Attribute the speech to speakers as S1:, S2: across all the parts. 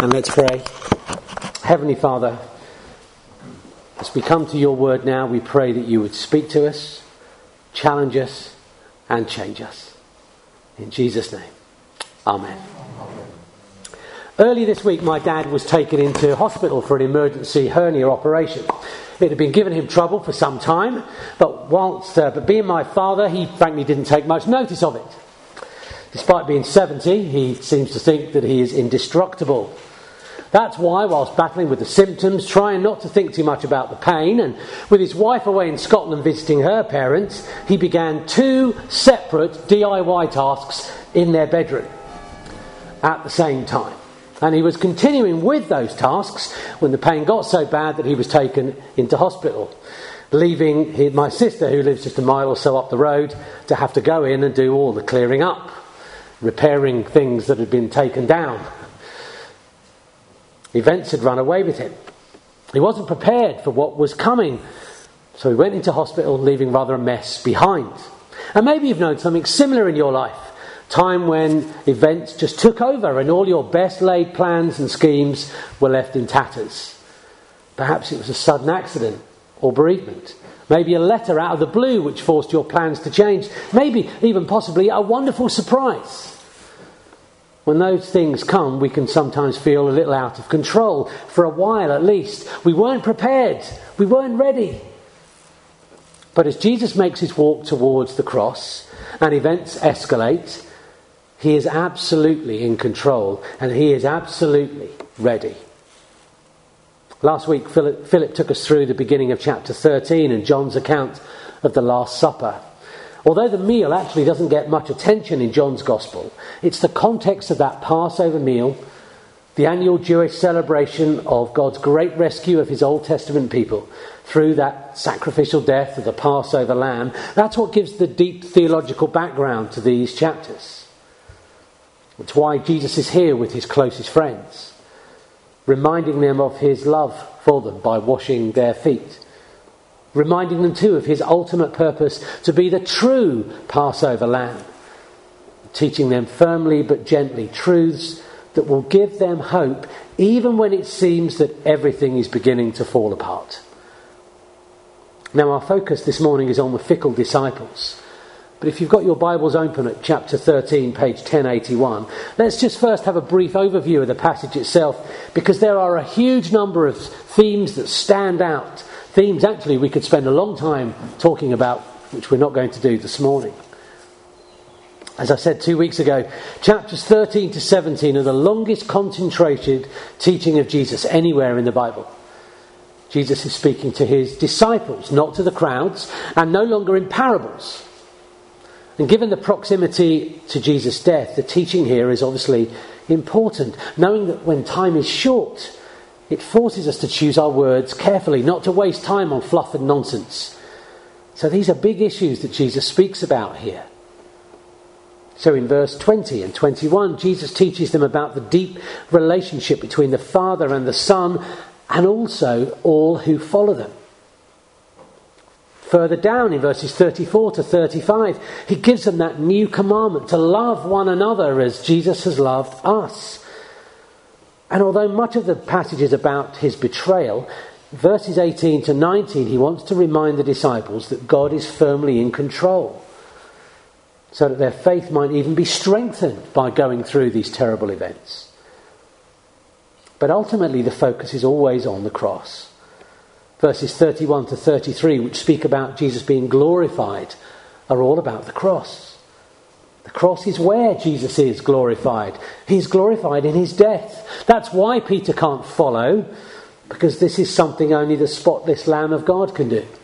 S1: And let's pray. Heavenly Father, as we come to your word now, we pray that you would speak to us, challenge us, and change us. In Jesus' name, Amen. Early this week, my dad was taken into hospital for an emergency hernia operation. It had been giving him trouble for some time, but being my father, he frankly didn't take much notice of it. Despite being 70, he seems to think that he is indestructible. That's why, whilst battling with the symptoms, trying not to think too much about the pain, and with his wife away in Scotland visiting her parents, he began 2 separate DIY tasks in their bedroom at the same time. And he was continuing with those tasks when the pain got so bad that he was taken into hospital, leaving my sister, who lives just a mile or so up the road, to have to go in and do all the clearing up, repairing things that had been taken down. Events had run away with him. He wasn't prepared for what was coming, so he went into hospital, leaving rather a mess behind. And maybe you've known something similar in your life. Time when events just took over and all your best laid plans and schemes were left in tatters. Perhaps it was a sudden accident or bereavement. Maybe a letter out of the blue which forced your plans to change. Maybe even possibly a wonderful surprise. When those things come, we can sometimes feel a little out of control. For a while at least. We weren't prepared. We weren't ready. But as Jesus makes his walk towards the cross and events escalate, he is absolutely in control and he is absolutely ready. Last week, Philip took us through the beginning of chapter 13 and John's account of the Last Supper. Although the meal actually doesn't get much attention in John's Gospel, it's the context of that Passover meal, the annual Jewish celebration of God's great rescue of his Old Testament people through that sacrificial death of the Passover lamb. That's what gives the deep theological background to these chapters. It's why Jesus is here with his closest friends, reminding them of his love for them by washing their feet. Reminding them too of his ultimate purpose to be the true Passover lamb. Teaching them firmly but gently truths that will give them hope even when it seems that everything is beginning to fall apart. Now our focus this morning is on the fickle disciples. But if you've got your Bibles open at chapter 13, page 1081, let's just first have a brief overview of the passage itself, because there are a huge number of themes that stand out. Themes, actually, we could spend a long time talking about, which we're not going to do this morning. As I said 2 weeks ago, chapters 13 to 17 are the longest concentrated teaching of Jesus anywhere in the Bible. Jesus is speaking to his disciples, not to the crowds, and no longer in parables. And given the proximity to Jesus' death, the teaching here is obviously important, knowing that when time is short, it forces us to choose our words carefully, not to waste time on fluff and nonsense. So these are big issues that Jesus speaks about here. So in verse 20 and 21, Jesus teaches them about the deep relationship between the Father and the Son, and also all who follow them. Further down in verses 34 to 35, he gives them that new commandment to love one another as Jesus has loved us. And although much of the passage is about his betrayal, verses 18 to 19, he wants to remind the disciples that God is firmly in control, so that their faith might even be strengthened by going through these terrible events. But ultimately the focus is always on the cross. Verses 31 to 33, which speak about Jesus being glorified, are all about the cross. The cross is where Jesus is glorified. He is glorified in his death. That's why Peter can't follow, because this is something only the spotless Lamb of God can do.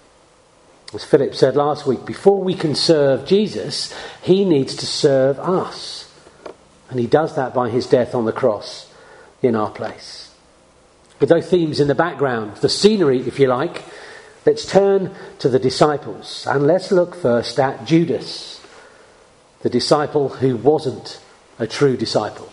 S1: As Philip said last week, before we can serve Jesus, he needs to serve us. And he does that by his death on the cross in our place. With those themes in the background, the scenery, if you like, let's turn to the disciples. And let's look first at Judas, the disciple who wasn't a true disciple.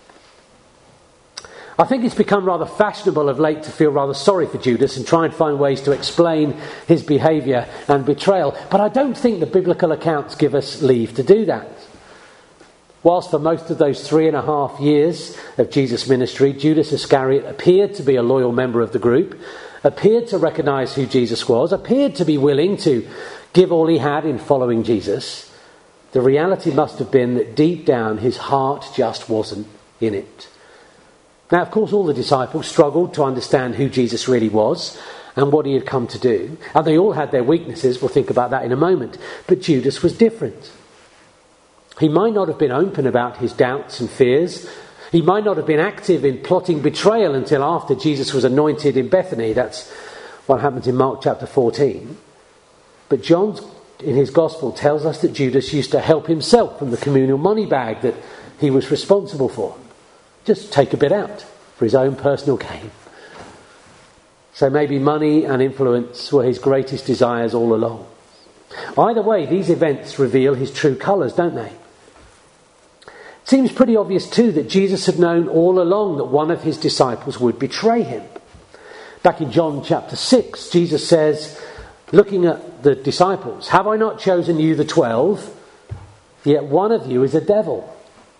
S1: I think it's become rather fashionable of late to feel rather sorry for Judas and try and find ways to explain his behaviour and betrayal. But I don't think the biblical accounts give us leave to do that. Whilst for most of those 3.5 years of Jesus' ministry, Judas Iscariot appeared to be a loyal member of the group, appeared to recognise who Jesus was, appeared to be willing to give all he had in following Jesus, the reality must have been that deep down his heart just wasn't in it. Now, of course, all the disciples struggled to understand who Jesus really was and what he had come to do. And they all had their weaknesses. We'll think about that in a moment. But Judas was different. He might not have been open about his doubts and fears. He might not have been active in plotting betrayal until after Jesus was anointed in Bethany. That's what happens in Mark chapter 14. But John, in his gospel, tells us that Judas used to help himself from the communal money bag that he was responsible for. Just take a bit out for his own personal gain. So maybe money and influence were his greatest desires all along. Either way, these events reveal his true colours, don't they? It seems pretty obvious too that Jesus had known all along that one of his disciples would betray him. Back in John chapter 6, Jesus says, looking at the disciples, "Have I not chosen you the 12? Yet one of you is a devil."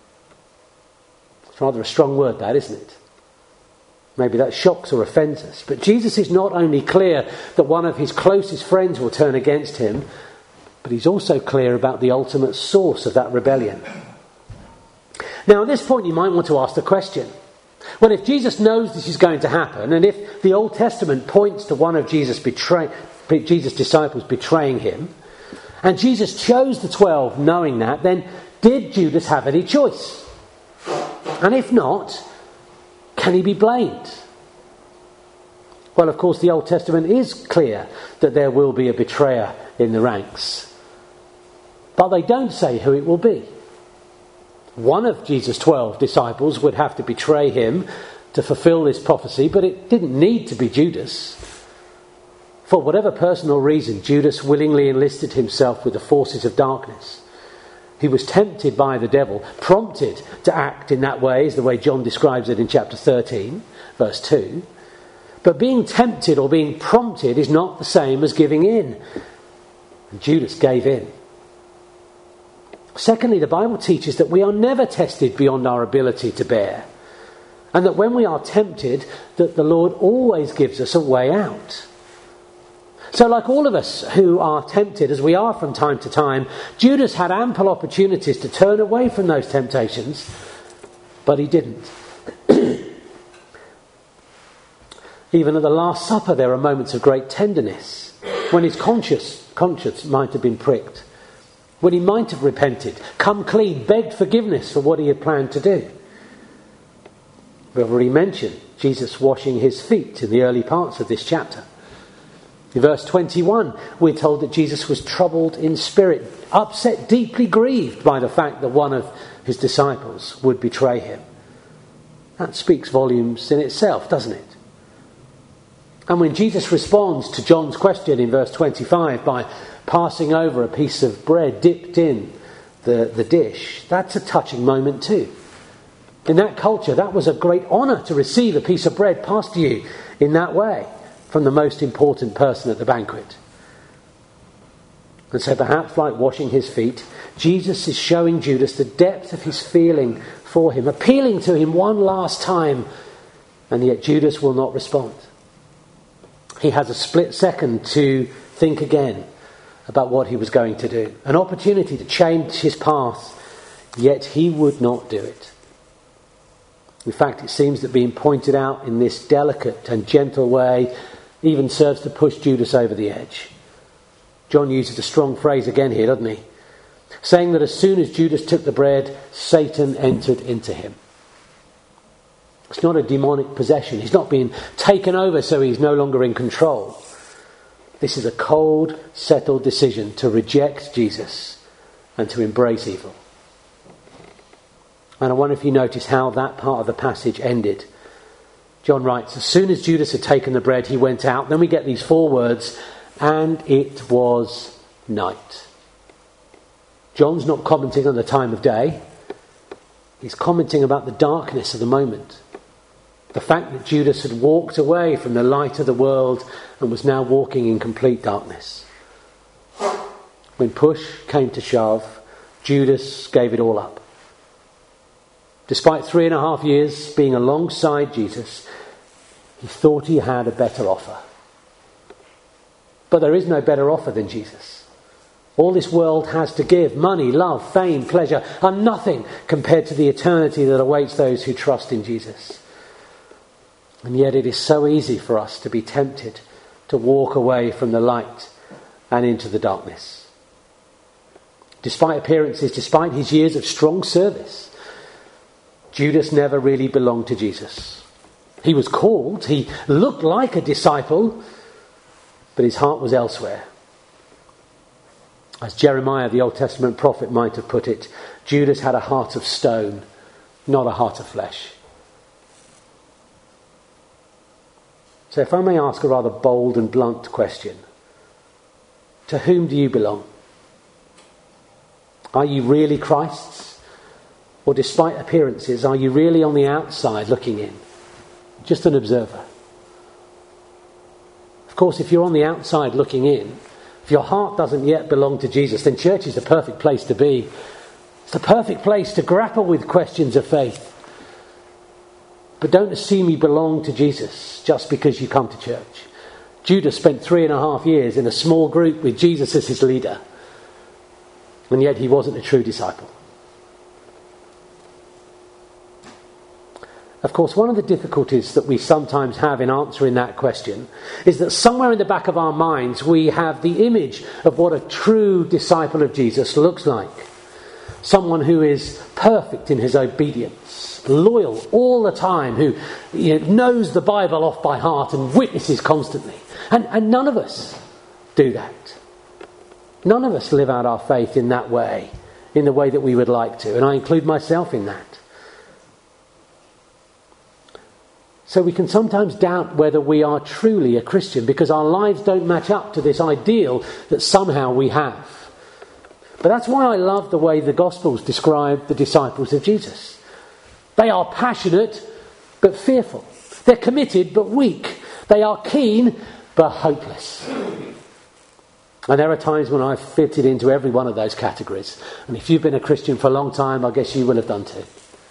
S1: It's rather a strong word, that, isn't it? Maybe that shocks or offends us. But Jesus is not only clear that one of his closest friends will turn against him, but he's also clear about the ultimate source of that rebellion. Now, at this point, you might want to ask the question, well, if Jesus knows this is going to happen, and if the Old Testament points to one of Jesus' disciples betraying him, and Jesus chose the 12 knowing that, then did Judas have any choice? And if not, can he be blamed? Well, of course, the Old Testament is clear that there will be a betrayer in the ranks. But they don't say who it will be. One of Jesus' 12 disciples would have to betray him to fulfill this prophecy, but it didn't need to be Judas. For whatever personal reason, Judas willingly enlisted himself with the forces of darkness. He was tempted by the devil, prompted to act in that way, is the way John describes it in chapter 13, verse 2. But being tempted or being prompted is not the same as giving in. And Judas gave in. Secondly, the Bible teaches that we are never tested beyond our ability to bear. And that when we are tempted, that the Lord always gives us a way out. So like all of us who are tempted, as we are from time to time, Judas had ample opportunities to turn away from those temptations, but he didn't. Even at the Last Supper, there are moments of great tenderness, when his conscience might have been pricked, when he might have repented, come clean, begged forgiveness for what he had planned to do. We've already mentioned Jesus washing his feet in the early parts of this chapter. In verse 21, we're told that Jesus was troubled in spirit, upset, deeply grieved by the fact that one of his disciples would betray him. That speaks volumes in itself, doesn't it? And when Jesus responds to John's question in verse 25 by passing over a piece of bread dipped in the dish, that's a touching moment too. In that culture, that was a great honour to receive a piece of bread passed to you in that way from the most important person at the banquet. And so perhaps like washing his feet, Jesus is showing Judas the depth of his feeling for him, appealing to him one last time, and yet Judas will not respond. He has a split second to think again about what he was going to do. An opportunity to change his path, yet he would not do it. In fact, it seems that being pointed out in this delicate and gentle way even serves to push Judas over the edge. John uses a strong phrase again here, doesn't he? Saying that as soon as Judas took the bread, Satan entered into him. It's not a demonic possession. He's not being taken over so he's no longer in control. This is a cold, settled decision to reject Jesus and to embrace evil. And I wonder if you notice how that part of the passage ended. John writes, as soon as Judas had taken the bread, he went out. Then we get these 4 words, and it was night. John's not commenting on the time of day. He's commenting about the darkness of the moment. The fact that Judas had walked away from the light of the world and was now walking in complete darkness. When push came to shove, Judas gave it all up. Despite 3.5 years being alongside Jesus, he thought he had a better offer. But there is no better offer than Jesus. All this world has to give, money, love, fame, pleasure, are nothing compared to the eternity that awaits those who trust in Jesus. And yet it is so easy for us to be tempted to walk away from the light and into the darkness. Despite appearances, despite his years of strong service, Judas never really belonged to Jesus. He was called, he looked like a disciple, but his heart was elsewhere. As Jeremiah, the Old Testament prophet, might have put it, Judas had a heart of stone, not a heart of flesh. So if I may ask a rather bold and blunt question, to whom do you belong? Are you really Christ's? Or despite appearances, are you really on the outside looking in? Just an observer. Of course, if you're on the outside looking in, if your heart doesn't yet belong to Jesus, then church is the perfect place to be. It's the perfect place to grapple with questions of faith. But don't assume you belong to Jesus just because you come to church. Judas spent 3.5 years in a small group with Jesus as his leader. And yet he wasn't a true disciple. Of course, one of the difficulties that we sometimes have in answering that question is that somewhere in the back of our minds we have the image of what a true disciple of Jesus looks like. Someone who is perfect in his obedience, loyal all the time, who knows the Bible off by heart and witnesses constantly. And none of us do that. None of us live out our faith in that way, in the way that we would like to. And I include myself in that. So we can sometimes doubt whether we are truly a Christian because our lives don't match up to this ideal that somehow we have. But that's why I love the way the Gospels describe the disciples of Jesus. They are passionate but fearful. They're committed but weak. They are keen but hopeless. And there are times when I've fitted into every one of those categories. And if you've been a Christian for a long time, I guess you will have done too.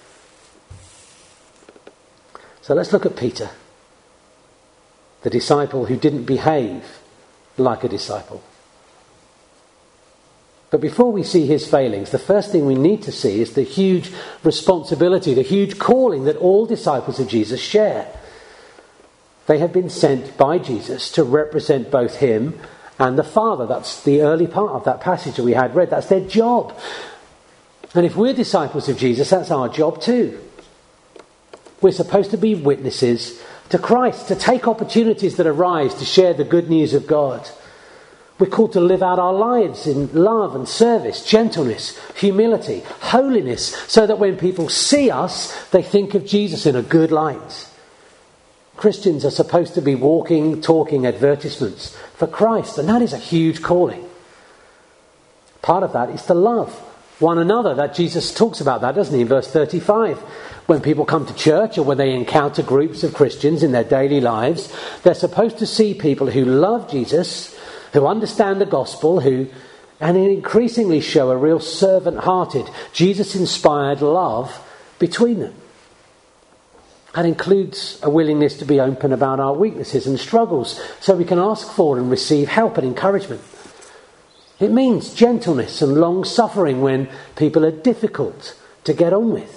S1: So let's look at Peter, the disciple who didn't behave like a disciple. But before we see his failings, the first thing we need to see is the huge responsibility, the huge calling that all disciples of Jesus share. They have been sent by Jesus to represent both him and the Father. That's the early part of that passage that we had read. That's their job. And if we're disciples of Jesus, that's our job too. We're supposed to be witnesses to Christ, to take opportunities that arise to share the good news of God. We're called to live out our lives in love and service, gentleness, humility, holiness, so that when people see us, they think of Jesus in a good light. Christians are supposed to be walking, talking advertisements for Christ, and that is a huge calling. Part of that is to love one another. That Jesus talks about that, doesn't he, in verse 35. When people come to church or when they encounter groups of Christians in their daily lives, they're supposed to see people who love Jesus, who understand the gospel, and increasingly show a real servant-hearted, Jesus-inspired love between them. That includes a willingness to be open about our weaknesses and struggles so we can ask for and receive help and encouragement. It means gentleness and long-suffering when people are difficult to get on with.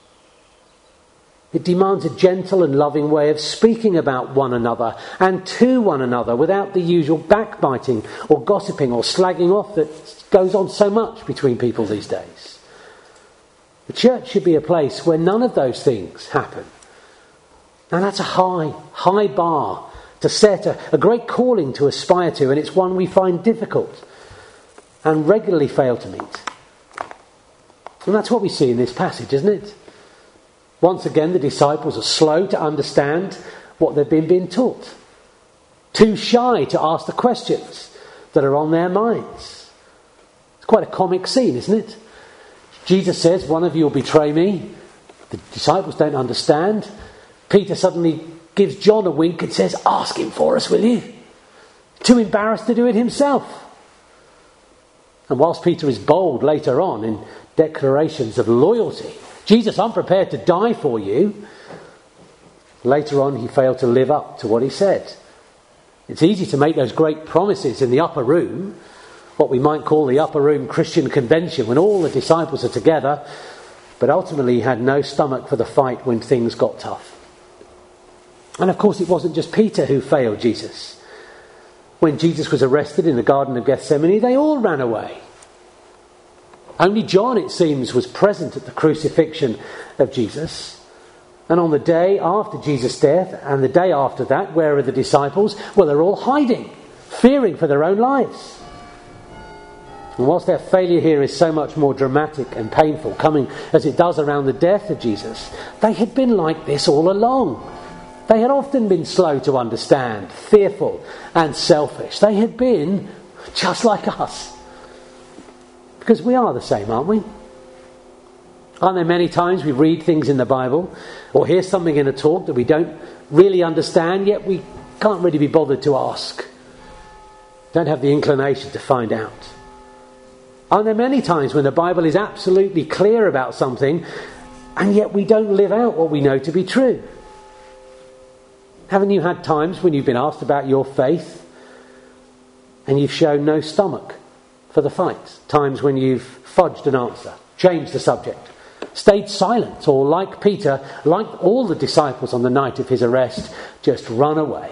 S1: It demands a gentle and loving way of speaking about one another and to one another without the usual backbiting or gossiping or slagging off that goes on so much between people these days. The church should be a place where none of those things happen. Now that's a high bar to set, a great calling to aspire to, and it's one we find difficult and regularly fail to meet. And that's what we see in this passage, isn't it? Once again, the disciples are slow to understand what they've been being taught. Too shy to ask the questions that are on their minds. It's quite a comic scene, isn't it? Jesus says, one of you will betray me. The disciples don't understand. Peter suddenly gives John a wink and says, ask him for us, will you? Too embarrassed to do it himself. And whilst Peter is bold later on in declarations of loyalty Jesus, I'm prepared to die for you. Later on, he failed to live up to what he said. It's easy to make those great promises in the upper room, what we might call the upper room Christian convention, when all the disciples are together, but ultimately he had no stomach for the fight when things got tough. And of course, it wasn't just Peter who failed Jesus. When Jesus was arrested in the Garden of Gethsemane, they all ran away. Only John, it seems, was present at the crucifixion of Jesus. And on the day after Jesus' death and the day after that, where are the disciples? Well, they're all hiding, fearing for their own lives. And whilst their failure here is so much more dramatic and painful, coming as it does around the death of Jesus, they had been like this all along. They had often been slow to understand, fearful and selfish. They had been just like us. Because we are the same, aren't we? Aren't there many times we read things in the Bible or hear something in a talk that we don't really understand, yet we can't really be bothered to ask? Don't have the inclination to find out. Aren't there many times when the Bible is absolutely clear about something and yet we don't live out what we know to be true? Haven't you had times when you've been asked about your faith and you've shown no stomach for the fight? Times when you've fudged an answer, changed the subject, stayed silent, or like Peter, like all the disciples on the night of his arrest, just run away.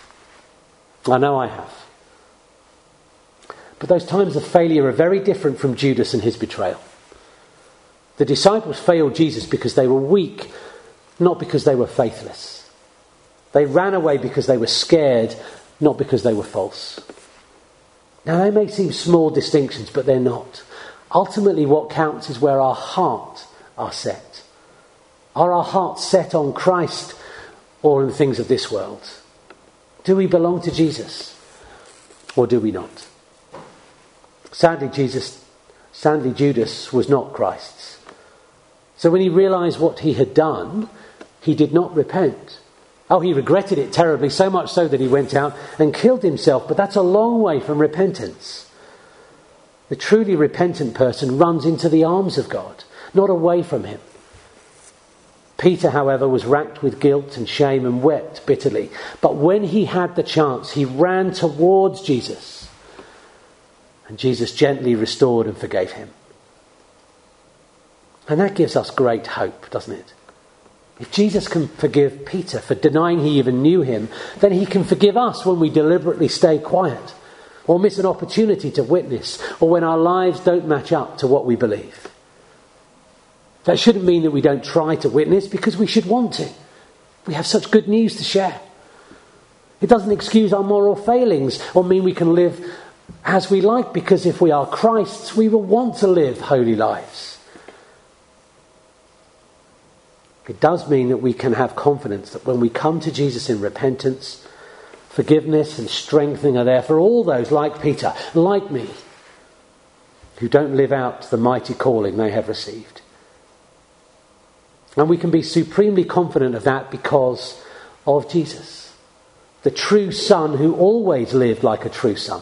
S1: I know I have. But those times of failure are very different from Judas and his betrayal. The disciples failed Jesus because they were weak, not because they were faithless. They ran away because they were scared, not because they were false. Now, they may seem small distinctions, but they're not. Ultimately, what counts is where our hearts are set. Are our hearts set on Christ or on the things of this world? Do we belong to Jesus or do we not? Sadly, Judas was not Christ's. So when he realised what he had done, he did not repent. Oh, he regretted it terribly, so much so that he went out and killed himself. But that's a long way from repentance. The truly repentant person runs into the arms of God, not away from him. Peter, however, was racked with guilt and shame and wept bitterly. But when he had the chance, he ran towards Jesus. And Jesus gently restored and forgave him. And that gives us great hope, doesn't it? If Jesus can forgive Peter for denying he even knew him, then he can forgive us when we deliberately stay quiet or miss an opportunity to witness, or when our lives don't match up to what we believe. That shouldn't mean that we don't try to witness, because we should want to. We have such good news to share. It doesn't excuse our moral failings or mean we can live as we like, because if we are Christ's, we will want to live holy lives. It does mean that we can have confidence that when we come to Jesus in repentance, forgiveness and strengthening are there for all those like Peter, like me, who don't live out the mighty calling they have received. And we can be supremely confident of that because of Jesus, the true Son who always lived like a true son.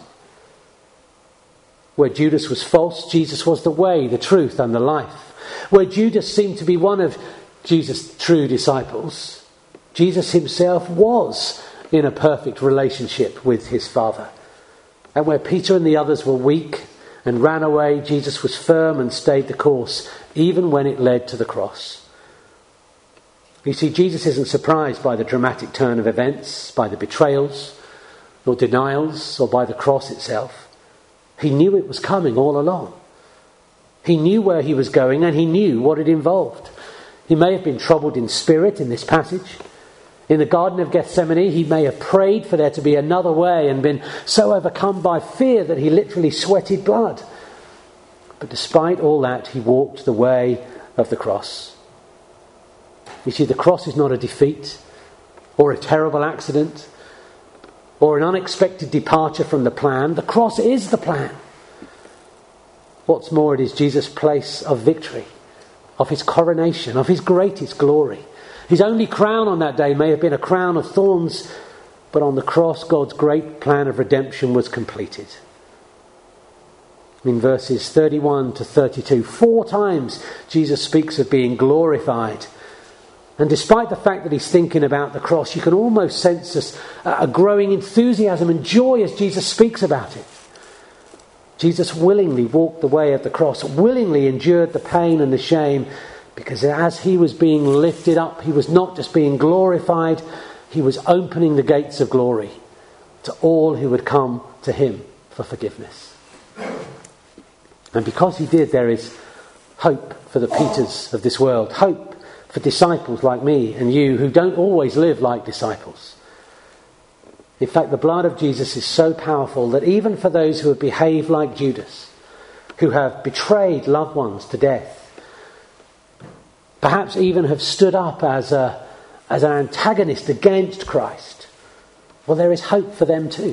S1: Where Judas was false, Jesus was the way, the truth and the life. Where Judas seemed to be one of Jesus' true disciples, Jesus himself was in a perfect relationship with his Father. And where Peter and the others were weak and ran away, Jesus was firm and stayed the course, even when it led to the cross. You see, Jesus isn't surprised by the dramatic turn of events, by the betrayals, or denials, or by the cross itself. He knew it was coming all along. He knew where he was going, and he knew what it involved. He may have been troubled in spirit in this passage. In the Garden of Gethsemane, he may have prayed for there to be another way and been so overcome by fear that he literally sweated blood. But despite all that, he walked the way of the cross. You see, the cross is not a defeat or a terrible accident or an unexpected departure from the plan. The cross is the plan. What's more, it is Jesus' place of victory, of his coronation, of his greatest glory. His only crown on that day may have been a crown of thorns, but on the cross, God's great plan of redemption was completed. In verses 31 to 32, 4 times Jesus speaks of being glorified. And despite the fact that he's thinking about the cross, you can almost sense a growing enthusiasm and joy as Jesus speaks about it. Jesus willingly walked the way of the cross, willingly endured the pain and the shame, because as he was being lifted up, he was not just being glorified, he was opening the gates of glory to all who would come to him for forgiveness. And because he did, there is hope for the Peters of this world, hope for disciples like me and you who don't always live like disciples. In fact, the blood of Jesus is so powerful that even for those who have behaved like Judas, who have betrayed loved ones to death, perhaps even have stood up as an antagonist against Christ, well, there is hope for them too.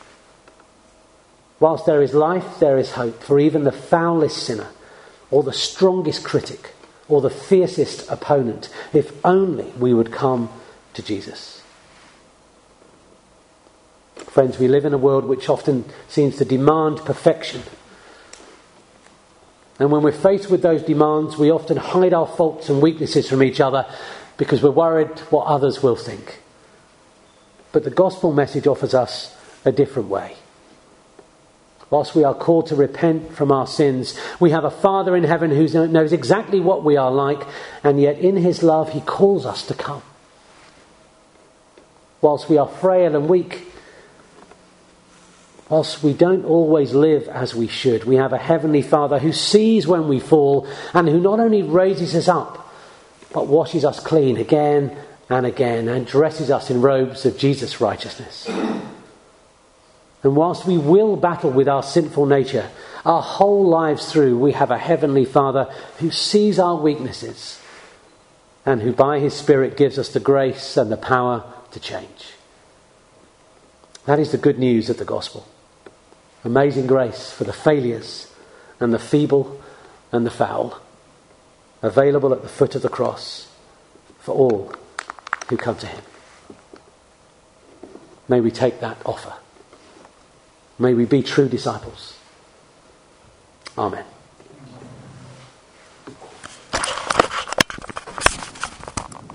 S1: Whilst there is life, there is hope for even the foulest sinner, or the strongest critic, or the fiercest opponent, if only we would come to Jesus. Friends, we live in a world which often seems to demand perfection. And when we're faced with those demands, we often hide our faults and weaknesses from each other because we're worried what others will think. But the gospel message offers us a different way. Whilst we are called to repent from our sins, we have a Father in heaven who knows exactly what we are like, and yet in his love he calls us to come. Whilst we are frail and weak, whilst we don't always live as we should, we have a heavenly Father who sees when we fall and who not only raises us up, but washes us clean again and again and dresses us in robes of Jesus' righteousness. And whilst we will battle with our sinful nature, our whole lives through, we have a heavenly Father who sees our weaknesses and who by his Spirit gives us the grace and the power to change. That is the good news of the gospel. Amazing grace for the failures and the feeble and the foul, available at the foot of the cross for all who come to him. May we take that offer. May we be true disciples. Amen.